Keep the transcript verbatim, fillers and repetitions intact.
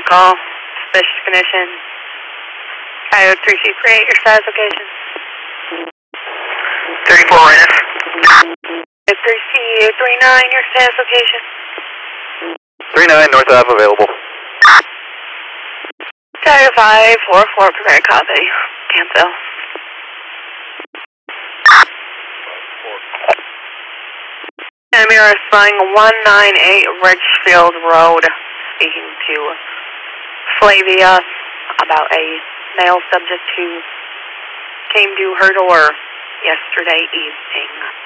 on call. Suspicious condition. Coyote three two three eight, your status location. thirty-four readiness. three C three nine, your status location. three nine, North Ave available. Tower five four four, prepare copy. Cancel. Amir flying one nine eight Ridgefield Road, speaking to Flavia about a male subject who came to her door yesterday evening.